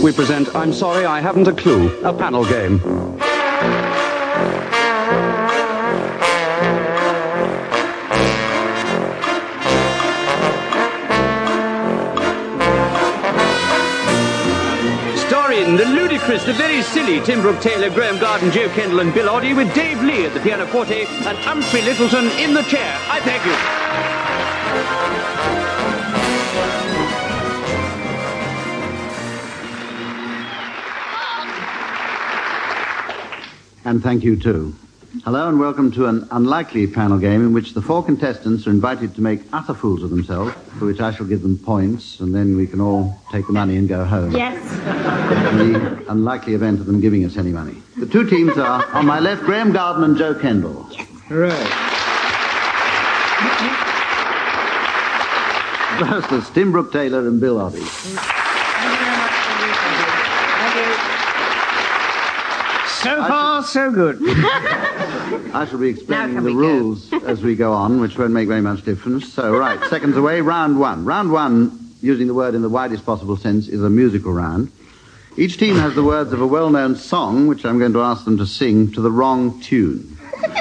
we present I'm Sorry I Haven't a Clue, a panel game. Starring the ludicrous, the very silly Tim Brooke Taylor, Graham Garden, Joe Kendall and Bill Oddie, with Dave Lee at the pianoforte and Humphrey Littleton in the chair. I thank you. And thank you, too. Hello and welcome to an unlikely panel game in which the four contestants are invited to make utter fools of themselves, for which I shall give them points, and then we can all take the money and go home. Yes. In the unlikely event of them giving us any money. The two teams are, on my left, Graham Garden and Joe Kendall. Yes. Hooray. First, there's Tim Brooke Taylor and Bill Oddie. So far, so good. I shall be explaining the rules as we go on, which won't make very much difference. So, right, seconds away, round one. Round one, using the word in the widest possible sense, is a musical round. Each team has the words of a well-known song, which I'm going to ask them to sing to the wrong tune.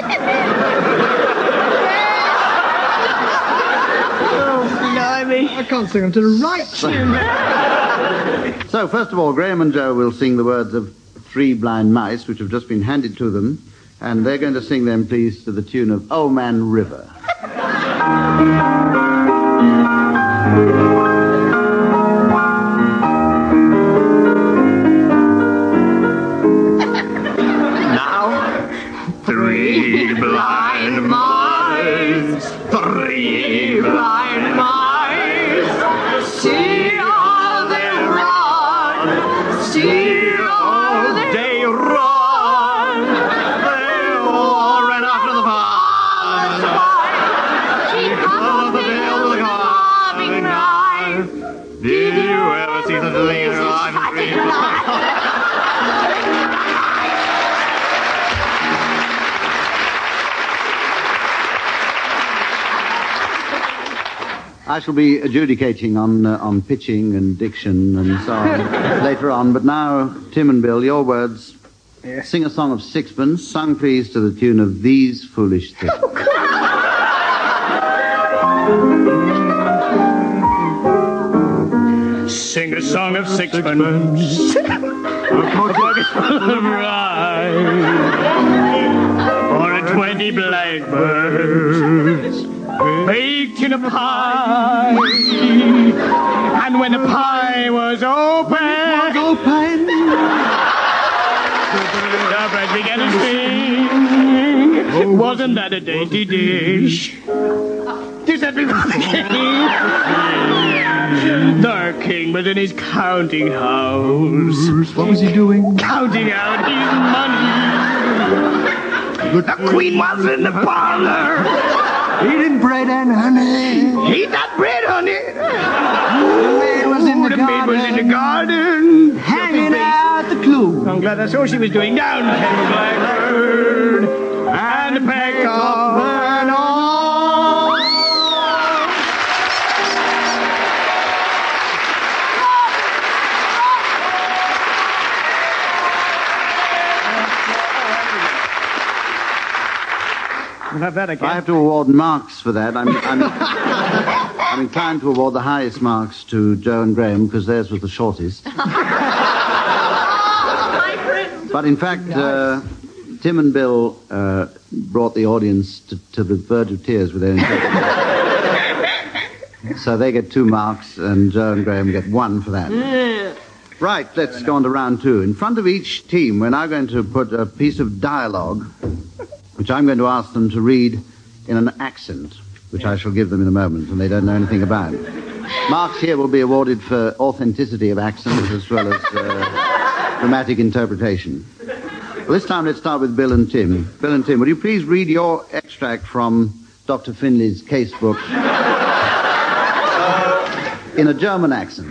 I can't sing them to the right tune. So, first of all, Graham and Joe will sing the words of Three Blind Mice, which have just been handed to them, and they're going to sing them, please, to the tune of Old Man River. Now, three blind mice, three blind mice, see how they run, see how they run, they all ran after the pie. She cut the tail with a carving knife. Did you ever see such a thing in your life? I shall be adjudicating on pitching and diction and so on later on, but now, Tim and Bill, your words. Yes. Sing a song of sixpence, sung, please, to the tune of These Foolish Things. Sing a song of sixpence, a pocket full of rye, or a 20 blackbirds baked in a pie. And when the pie was open, the birds began to sing. Wasn't that a dainty dish? Just that before the king. The king was in his counting house. What was he doing? Counting out his money. The queen was in the parlor. Eating bread and honey. Eat that bread, honey. The maid was in the The garden. maid was in the garden. Hanging out the clue. I'm glad that's all she was doing. Down came the blackbird and pecked off her nose. We'll have that again. I have to award marks for that. I'm inclined to award the highest marks to Joe and Graham because theirs was the shortest. But in fact, Tim and Bill brought the audience to the verge of tears with their interpretation. So they get 2 marks, and Joe and Graham get 1 for that. Right, let's go on to round 2. In front of each team, we're now going to put a piece of dialogue, which I'm going to ask them to read in an accent, which I shall give them in a moment, and they don't know anything about. Marks here will be awarded for authenticity of accent as well as dramatic interpretation. Well, this time let's start with Bill and Tim. Bill and Tim, will you please read your extract from Dr. Finley's casebook in a German accent?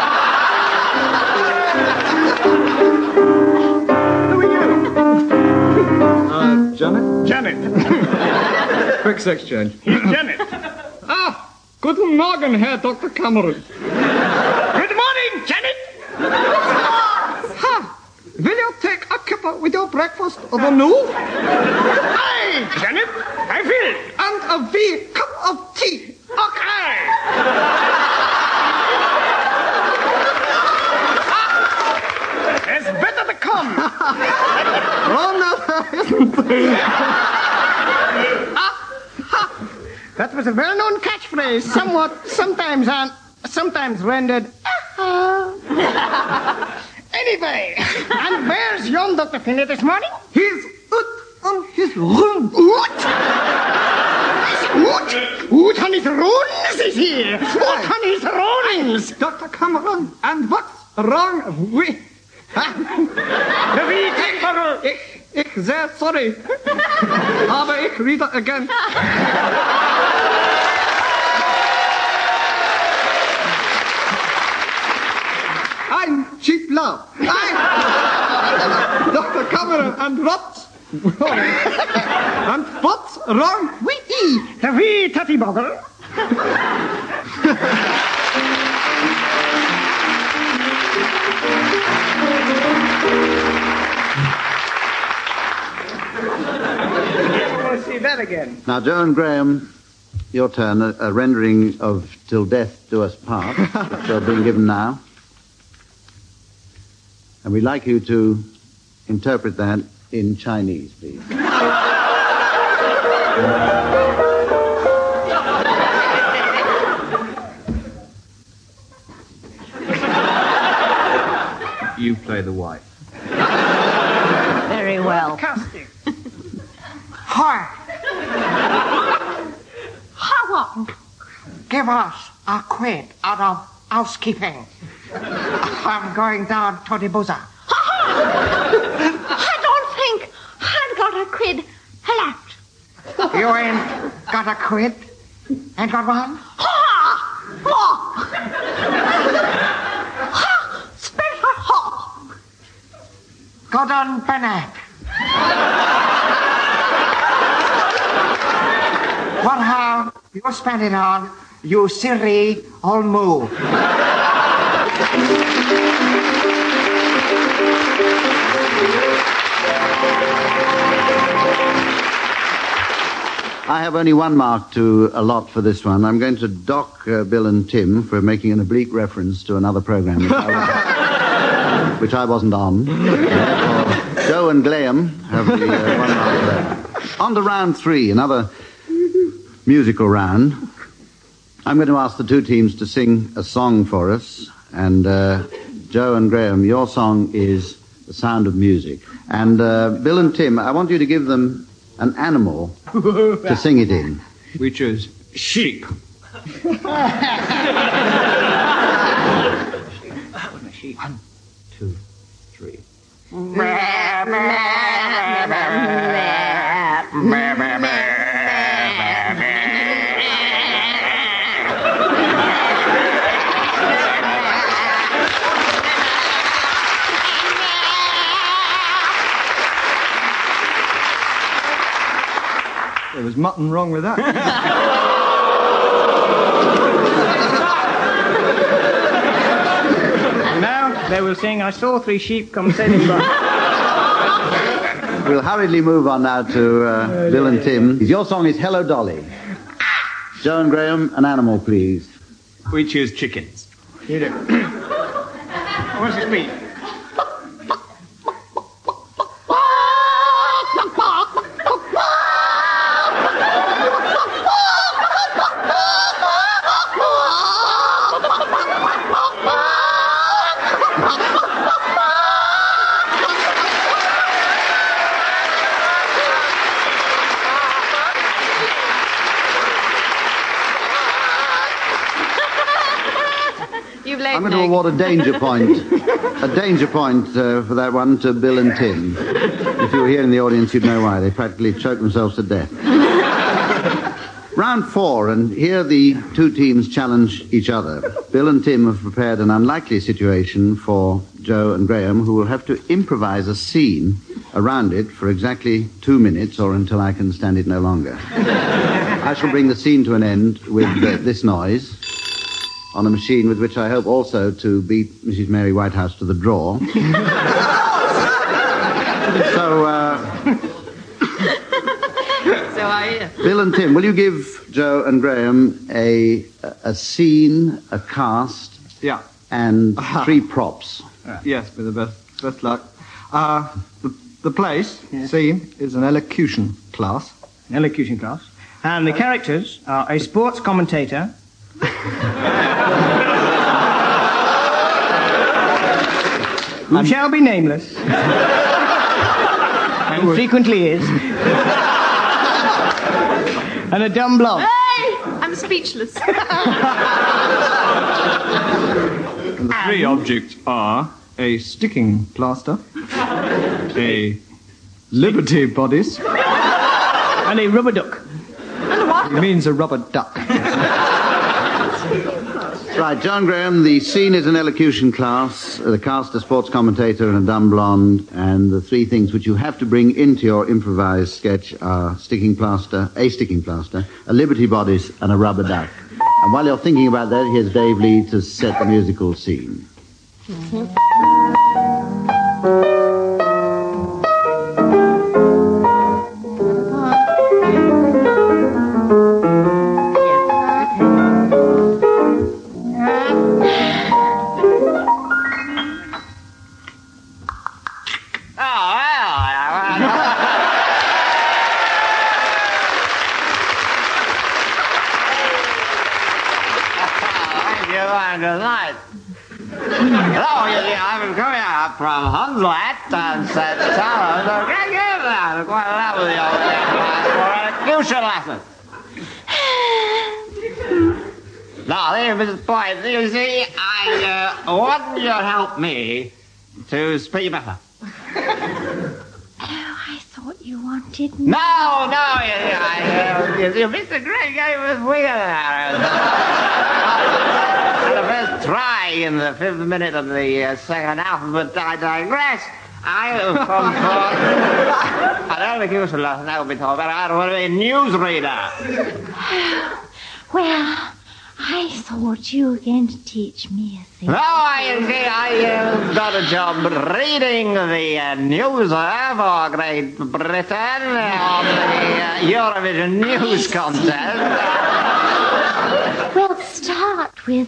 Janet? Janet. Quick sex change. Janet. Guten Morgen, Herr Dr. Cameron. Good morning, Janet. with your breakfast of a new? Aye, Janet, I will. And a wee cup of tea. Okay. It's better to come. Oh, no, that was a well-known catchphrase, sometimes rendered. Anyway, and where's yon Dr. Finlay this morning? He's on his room. Oot on his runes is here. Oot on his runes. Dr. Cameron, and what's wrong with... The wee Cameron. Ich sehr sorry. Aber ich read it again. I'm cheap love. Dr. Cameron, and what's wrong? And what's wrong with The wee tatty boggle. See that again. Now, Joe and Graham, your turn. A rendering of Till Death Do Us Part, which are being given now. And we'd like you to interpret that in Chinese, please. You play the wife. Very well. Casting. Hi, How give us a quid out of housekeeping. I'm going down to the buzzer. I don't think I've got a quid left. You ain't got a quid? Ain't got one? Special hall. Gordon Bennett. What have you spent it on, you silly old moo? I have only one mark to allot for this one. I'm going to dock Bill and Tim for making an oblique reference to another program which I wasn't on. Therefore, Joe and Graham have the one mark there. On to round 3, another musical round. I'm going to ask the two teams to sing a song for us. And Joe and Graham, your song is The Sound of Music. And Bill and Tim, I want you to give them an animal to sing it in. We choose sheep. 1, 2, 3. There was mutton wrong with that. Now they will sing, I saw 3 sheep come sailing by. We'll hurriedly move on now to Bill and Tim. Your song is Hello Dolly. Joe and Graham, an animal, please. We choose chickens. You do. What's this mean? I'm going to award a danger point. A danger point for that one to Bill and Tim. If you were here in the audience, you'd know why. They practically choked themselves to death. Round 4, and here the two teams challenge each other. Bill and Tim have prepared an unlikely situation for Joe and Graham, who will have to improvise a scene around it for exactly 2 minutes, or until I can stand it no longer. I shall bring the scene to an end with this noise on a machine with which I hope also to beat Mrs. Mary Whitehouse to the draw. So, So I hear. Bill and Tim, will you give Joe and Graham a scene, a cast, Yeah. and 3 props? Yes, with the best luck. The place, scene, is an elocution class. An elocution class. And the characters are a sports commentator. Who shall be nameless. And frequently is. And a dumb blob. Hey! I'm speechless. And the 3 objects are a sticking plaster, a Liberty bodice. And a rubber duck. It means a rubber duck. Right, John Graham, the scene is an elocution class, the cast a sports commentator and a dumb blonde, and the 3 things which you have to bring into your improvised sketch are a sticking plaster, a Liberty bodice, and a rubber duck. And while you're thinking about that, here's Dave Lee to set the musical scene. Hello, I'm coming up from Hunslet and said, quite a lot with you for an elocution lesson. Now, there, Mrs. Boyd, you see, I want you to help me to speak better. I thought you wanted me. No, you missed a great game with Wigan. The first try in the 5th minute of the second half, but I digress. I have come for an elocution lesson, that will be told, but I don't want to be a newsreader. Well, I thought you were going to teach me a thing. No, I got a job reading the news for Great Britain on the Eurovision News Contest. We'll start with,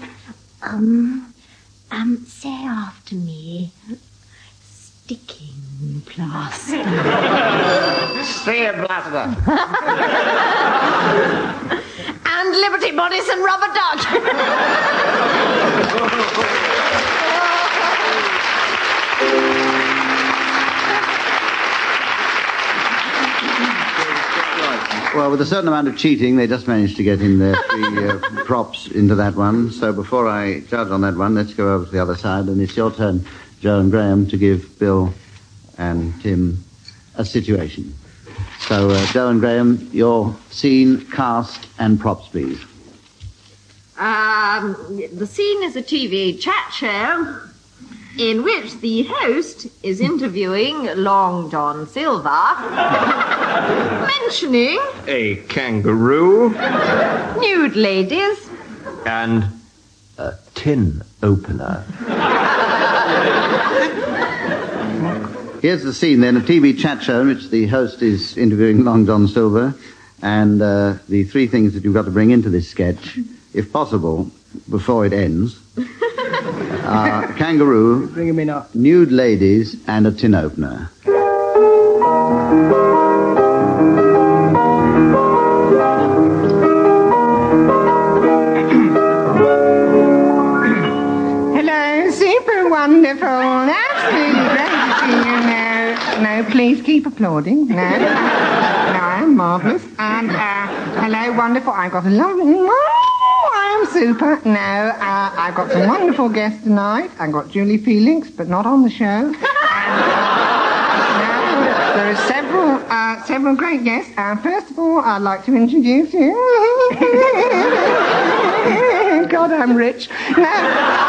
say after me, sticking plaster. Sticking plaster. And Liberty bodice and rubber duck. Well, with a certain amount of cheating, they just managed to get in their 3 props into that one. So before I judge on that one, let's go over to the other side, and it's your turn, Joe and Graham, to give Bill and Tim a situation. So, Joe and Graham, your scene, cast, and props, please. The scene is a TV chat show in which the host is interviewing Long John Silver, mentioning A kangaroo nude ladies. and a tin opener. Here's the scene then, a TV chat show in which the host is interviewing Long John Silver, and the 3 things that you've got to bring into this sketch, if possible, before it ends, are a kangaroo, Bring him in up. nude ladies, and a tin opener. Hello, super wonderful, absolutely great to see you. No, please keep applauding. No, I'm marvellous. And, hello, wonderful. I've got a lovely... I'm super. No, I've got some wonderful guests tonight. I've got Julie Felix, but not on the show. And, there are several great guests. First of all, I'd like to introduce you. God, I'm rich. No.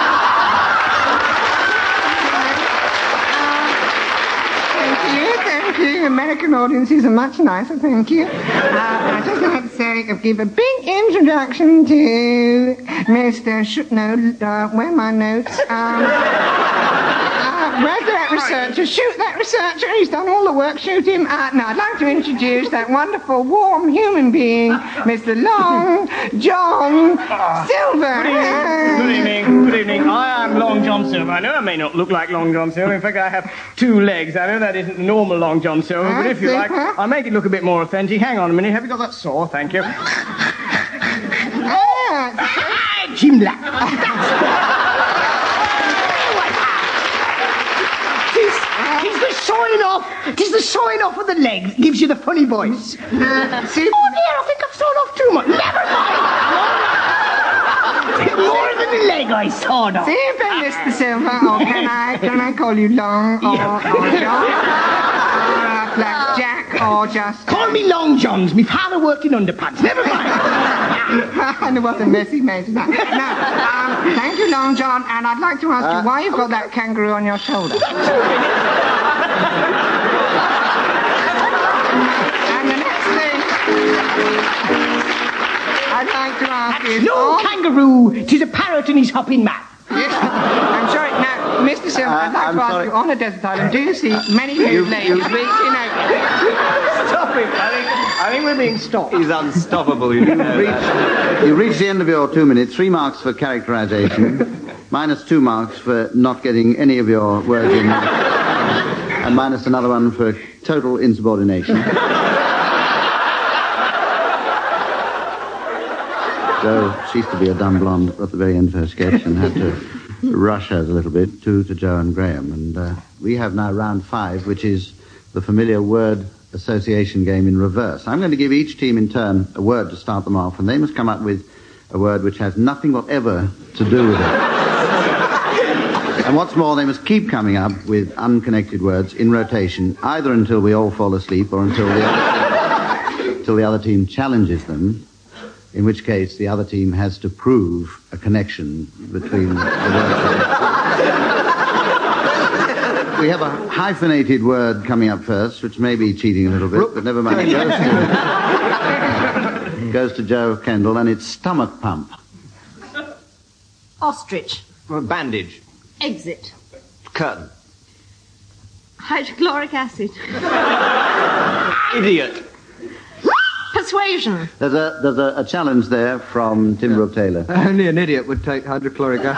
Thank you. American audiences are much nicer, thank you. I'd just like to say, give a big introduction to Mr. Where are my notes? where's that researcher? Shoot that researcher. He's done all the work. Shoot him. Now, I'd like to introduce that wonderful, warm human being, Mr. Long John Silver. Good evening. Good evening. I am Long John Silver. I know I may not look like Long John Silver. In fact, I have 2 legs. I know that isn't the normal Long John Silver, but if you like, I'll make it look a bit more authentic. Hang on a minute. Have you got that saw? Thank you. Jim Black. Tis the showing off. Tis the showing off of the legs gives you the funny voice. Oh dear, I think I've shown off too much. Never mind. More than the leg I sawed off. Super, Mr. Silver. Or can I call you Long or John? Or Black Jack or just... Call me Long Johns. My father worked in underpants. Never mind. And what a mess he made tonight. Now, thank you, Long John, and I'd like to ask you why you've got that kangaroo on your shoulder. And the next thing I'd like to ask is... No kangaroo. 'Tis a parrot and he's hopping mad. Yes, I'm sorry. Now, Mr. Silver, I'd like to ask you, on a desert island, do you see many nude ladies reaching out? Stop him. I think we're being stopped. He's unstoppable, you know that. You reach the end of your 2 minutes. 3 marks for characterization, minus 2 marks for not getting any of your words in, and minus another one for total insubordination. Joe ceased to be a dumb blonde at the very end of her sketch and had to rush her a little bit to Joe and Graham. And we have now round 5, which is the familiar word association game in reverse. I'm going to give each team in turn a word to start them off, and they must come up with a word which has nothing whatever to do with it. And what's more, they must keep coming up with unconnected words in rotation, either until we all fall asleep or until the other team challenges them, in which case the other team has to prove a connection between the words. We have a hyphenated word coming up first, which may be cheating a little bit, but never mind. It goes to Joe Kendall, and it's stomach pump. Ostrich. Bandage. Exit. Curtain. Hydrochloric acid. Idiot. Persuasion. There's a challenge there from Tim Brooke Taylor. Only an idiot would take hydrochloric acid.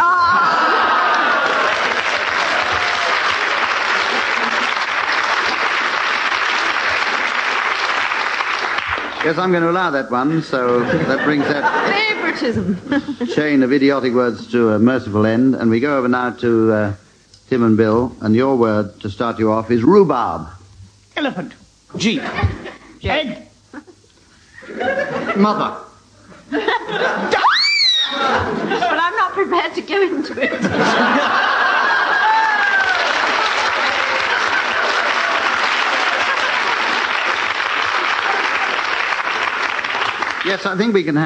Yes, I'm going to allow that one, so that brings that Favoritism. chain of idiotic words to a merciful end, and we go over now to Tim and Bill, and your word to start you off is rhubarb. Elephant. Jeep. Egg. Mother. But I'm not prepared to go into it. Yes, I think we can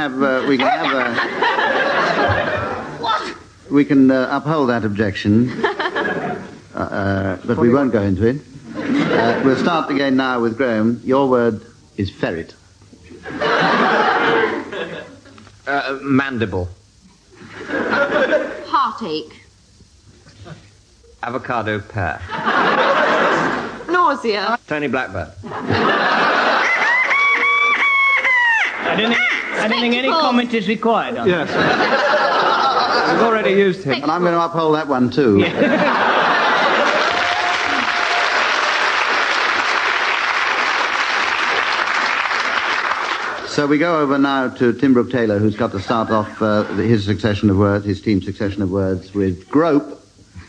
uphold that objection, but we won't go into it. We'll start again now with Graham. Your word is ferret. Mandible. Heartache. Avocado pear. Nausea. Tony Blackburn. I don't think any comment is required on Yes. We've already used him. And I'm going to uphold that one too. So we go over now to Tim Brooke Taylor, who's got to start off his succession of words, his team's succession of words, with grope.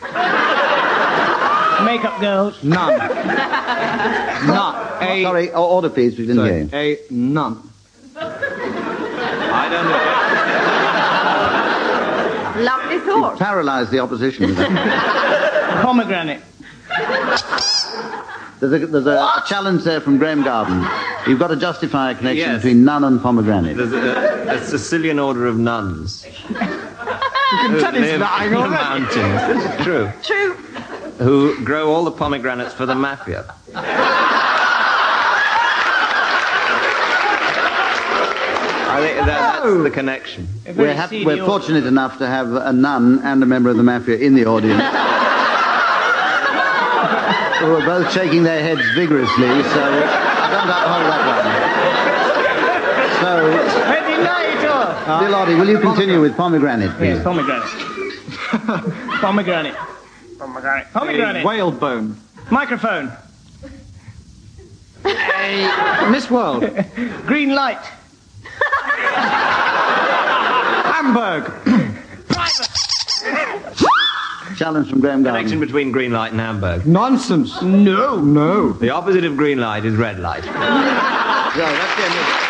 Makeup girls. None. Not a... Sorry, order please, we didn't hear you. A none. I don't know. Lovely thought. Paralyze the opposition with that. Pomegranate. There's a challenge there from Graham Garden. You've got to justify a connection Yes. between nun and pomegranate. There's a Sicilian order of nuns. You can tell he's lying in the already. mountains. This is true. True. Who grow all the pomegranates for the mafia. I think that's the connection. We're fortunate enough to have a nun and a member of the mafia in the audience. who are both shaking their heads vigorously, so I don't have to hold that one. So, Bill Oddie, will you continue with pomegranate, please? Yes, pomegranate. Pomegranate. Pomegranate. Pomegranate. Whalebone. Microphone. Miss World. Green light. Hamburg. Challenge from Graham Garden. Connection between green light and Hamburg. Nonsense. No. No. The opposite of green light is red light. So, that's the end of it.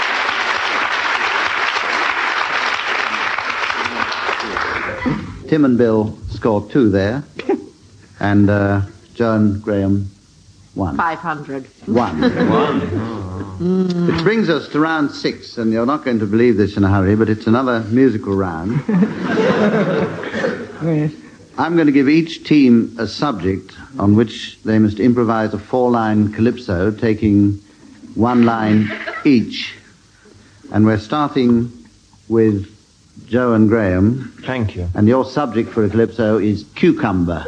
Tim and Bill scored 2 there, and Joe and Graham 1. 500. 1. Which brings us to round 6, and you're not going to believe this in a hurry, but it's another musical round. I'm going to give each team a subject on which they must improvise a 4-line calypso, taking 1 line each. And we're starting with Joe and Graham. Thank you. And your subject for a calypso is cucumber.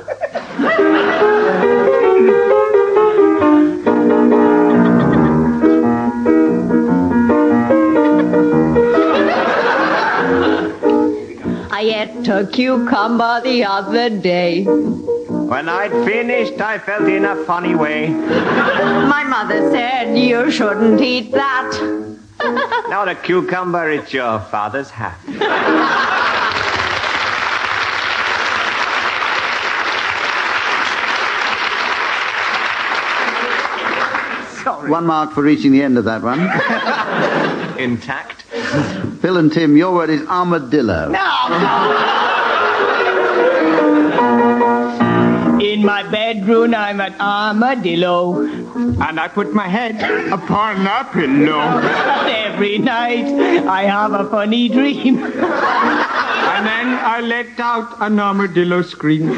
I ate a cucumber the other day. When I'd finished, I felt in a funny way. My mother said you shouldn't eat that. Not a cucumber, it's your father's hat. Sorry. 1 mark for reaching the end of that one. Intact. Phil and Tim, your word is armadillo. In my bedroom, I'm an armadillo. And I put my head upon a pillow. And every night, I have a funny dream. And then I let out an armadillo scream.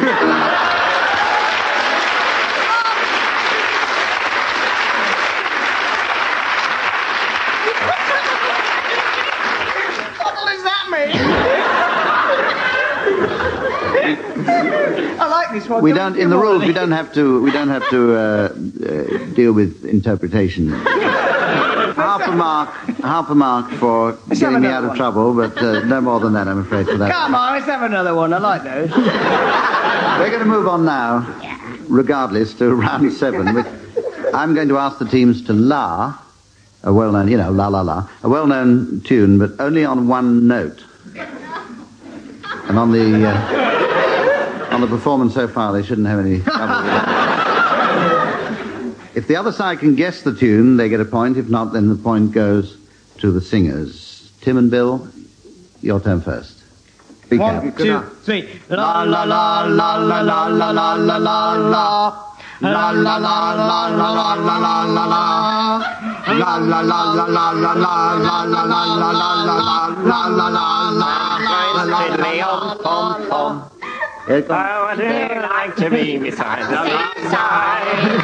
We don't, in the rules, we don't have to deal with interpretation. half a mark for getting me out of trouble, but no more than that, I'm afraid, for that. Come on, let's have another one. I like those. We're going to move on now, regardless, to round 7. Which I'm going to ask the teams to la, a well-known, la la la, a well-known tune, but only on 1 note. And on the performance so far, they shouldn't have any trouble with that. If the other side can guess the tune, they get a point. If not, then the point goes to the singers. Tim and Bill, your turn first. Big 1, 2, 3. La la la la la la la la la la la. La la la la la la la la la la. La la la la la la la la la la la la la la la. Here it comes. I would like to be beside the seaside.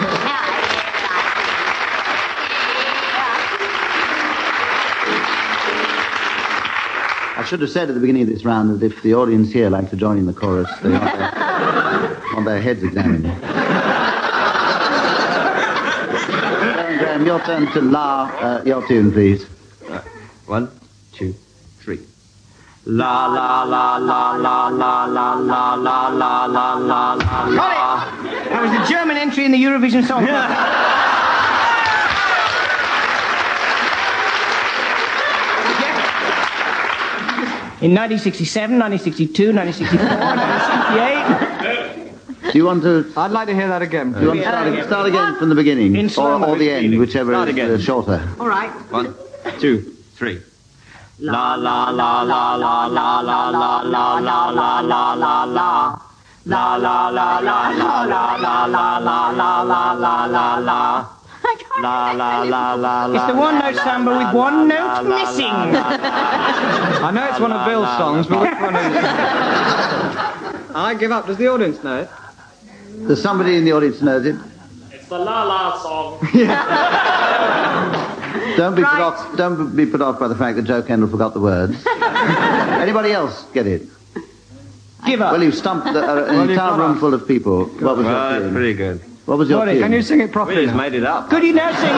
I should have said at the beginning of this round that if the audience here like to join in the chorus, they want their heads examined. Graham, your turn to la, your tune, please. 1, 2, 3. La la la la la la la la la la la la la. That was the German entry in the Eurovision Song Contest. In 1967, 1962, 1964, 1968. Do you want to... I'd like to hear that again. Do you want to start again from the beginning? In slow or the end, whichever is shorter. All right. 1, 2, 3. La la la la la la la la la la la la la la. La la la la la la la la la la la la la la. La la la la la. It's the 1-note samba with 1 note missing. I know it's one of Bill's songs, but which one is it? I give up. Does the audience know it? Does somebody in the audience knows it? It's the La La song. Don't be put off by the fact that Joe Kendall forgot the words. Anybody else get it? Give up. Well, you've stumped an entire room full of people. What was your Well, tune? pretty good. What was your Lottie, tune? can you sing it properly? We just now? made it up. Could you now sing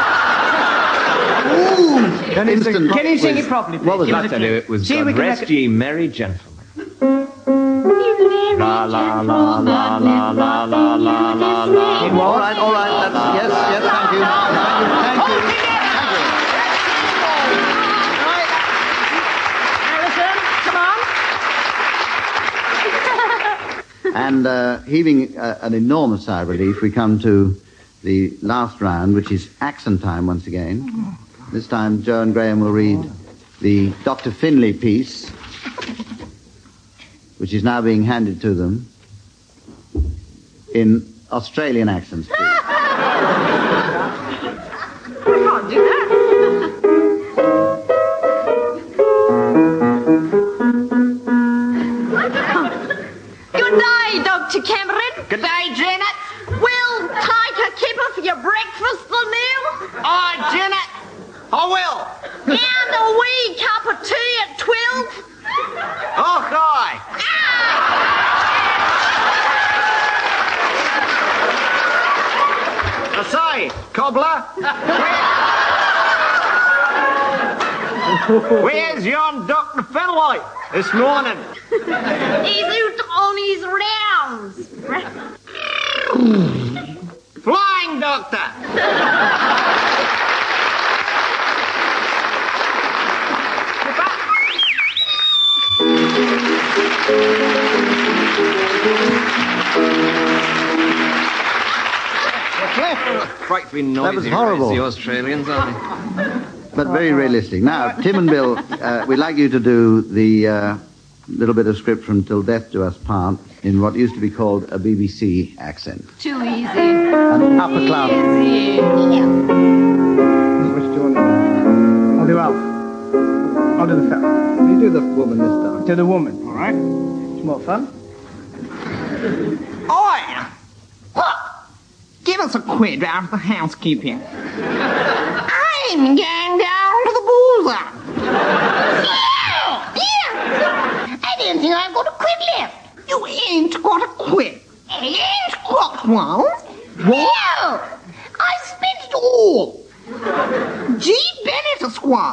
it? Can you sing it properly, please? What was Give that? us a I tell you, clue. it was See, God we can rest make ye merry gentlemen. La la la la la la la la la la. All right. That's, yes, thank you. Thank you. Alison, come on. And heaving an enormous sigh of relief, we come to the last round, which is accent time once again. This time, Joe and Graham will read the Dr. Finlay piece, which is now being handed to them in Australian accents, please. I can't do that. Good day, Dr. Cameron. Good day, Janet. We'll take a kipper for your breakfast, the meal. Oh, Janet. I will. And a wee cup of tea at 12. Oh, hi. I say, cobbler. Where's yon Dr. Finlay this morning? He's out on his rounds. Flying doctor. Frightfully noisy. That was horrible. The Australians, aren't they? But very realistic. Now, Tim and Bill, we'd like you to do the little bit of script from Till Death Do Us Part in what used to be called a BBC accent. Too easy. An upper class. Easy. Which do you want? I'll do Alf. I'll do the fella. You do the woman this time. To the woman, all right? It's more fun. Oi! Look, give us a quid out of the housekeeping. I'm going down to the boozer. Yeah. I don't think I've got a quid left. You ain't got a quid. I ain't got one. Well, I spent it all. G. Bennett, Esquire.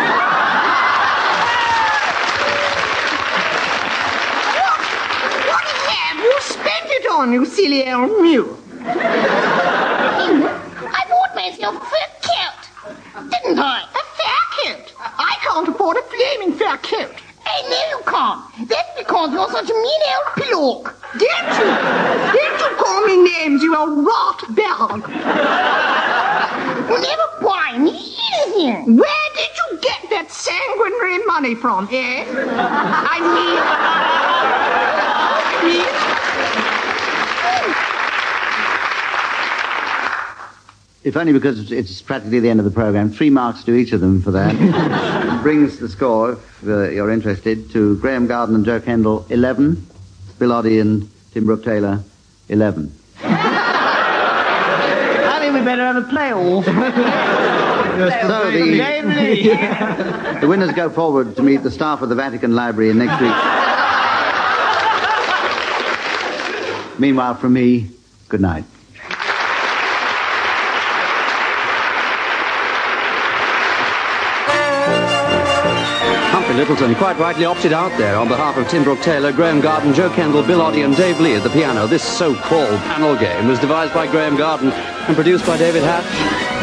What have you spent it on, you silly old mule? I bought myself a fur coat, didn't I? A fur coat. I can't afford a flaming fur coat. I know you can't. That's because you're such a mean old pillock. Don't you? Don't you call me names, you old rot bag. You'll never buy me anything. Where did you get that sanguinary money from, eh? I mean... If only because it's practically the end of the programme. 3 marks to each of them for that. Brings the score, if you're interested, to Graham Garden and Joe Kendall, 11. Bill Oddie and Tim Brooke Taylor, 11. I think we better have a play-off. So the winners go forward to meet the staff of the Vatican Library in next week. Meanwhile, from me, good night. Humphrey Lyttelton quite rightly opted out there on behalf of Tim Brooke Taylor, Graham Garden, Joe Kendall, Bill Oddie and Dave Lee at the piano. This so-called panel game was devised by Graham Garden and produced by David Hatch.